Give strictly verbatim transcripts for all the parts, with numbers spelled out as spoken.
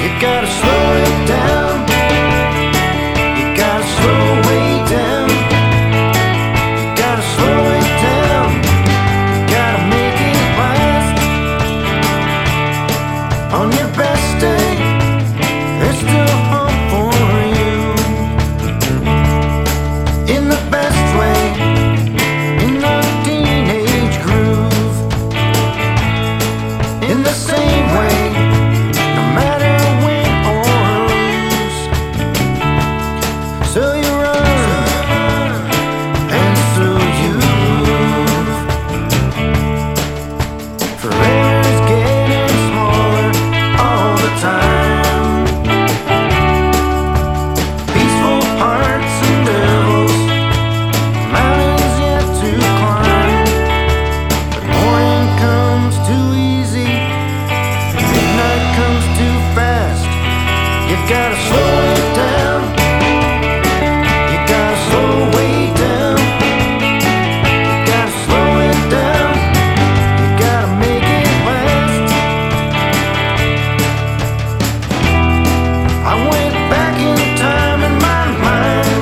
You gotta slow it down. You gotta slow way down. You gotta slow it down. You gotta make it last. On your best day, there's still hope for you. In the best way, in the teenage groove. In the same way, no matter win or lose. So you run, and so you move. Forever's getting smaller all the time. Peaceful hearts and devils, mountains yet to climb. But morning comes too easy, midnight comes too fast. You gotta slow it down. You gotta slow way down. You gotta slow it down. You gotta make it last. I went back in time in my mind.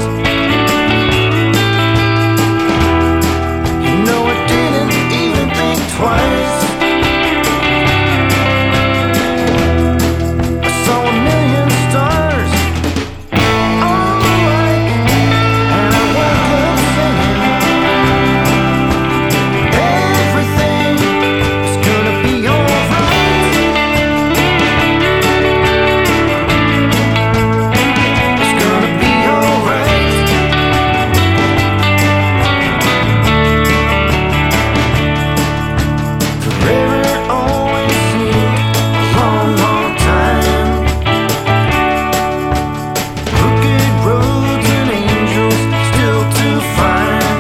You know I didn't even think twice. I saw a million stars, all alike, and I woke up singing. Everything is gonna be alright. It's gonna be alright. Forever always seemed a long, long time. Crooked roads and angels still to find.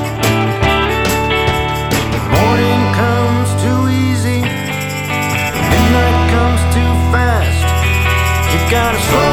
The morning comes too easy, midnight comes too fast. You gotta slow